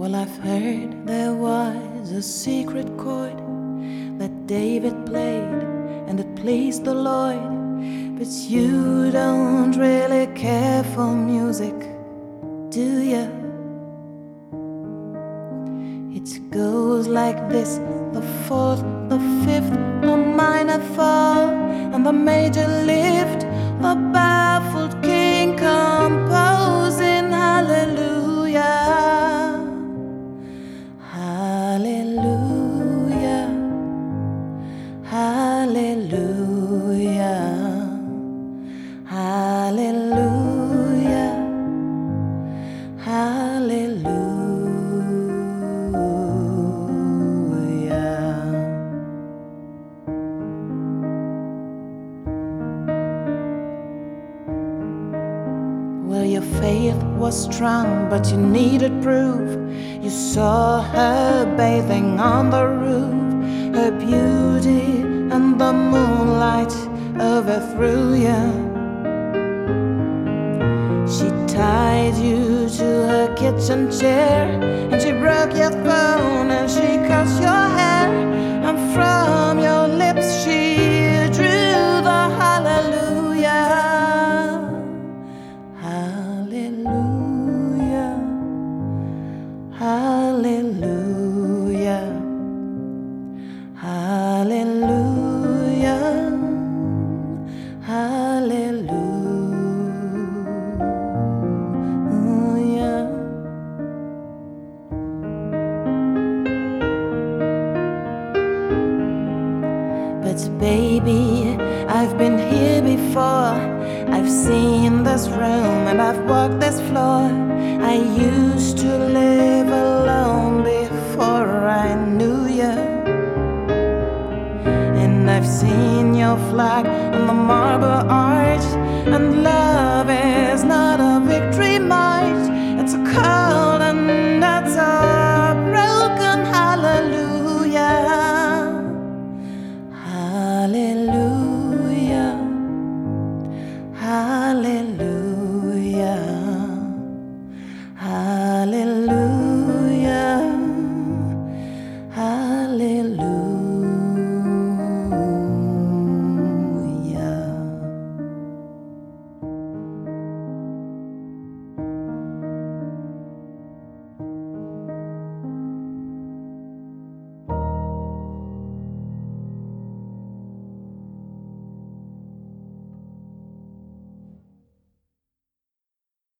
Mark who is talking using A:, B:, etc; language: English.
A: Well, I've heard there was a secret chord that David played and it pleased the Lord. But you don't really care for music, do ya? It goes like this: the fourth, the fifth, the minor fall, and the major lift. The baffled king composing hallelujah, hallelujah, hallelujah, hallelujah, hallelujah. Well, your faith was strong, but you needed proof. You saw her bathing on the roof, her beauty and the moonlight overthrew you. She tied you to her kitchen chair, and she broke your phone, and she cut your hair, and from your lips she drew the hallelujah. Hallelujah, hallelujah, hallelujah, hallelujah. But baby, I've been here before. I've seen this room and I've walked this floor. I used to live alone before I knew you, and I've seen your flag on the marble arch, and love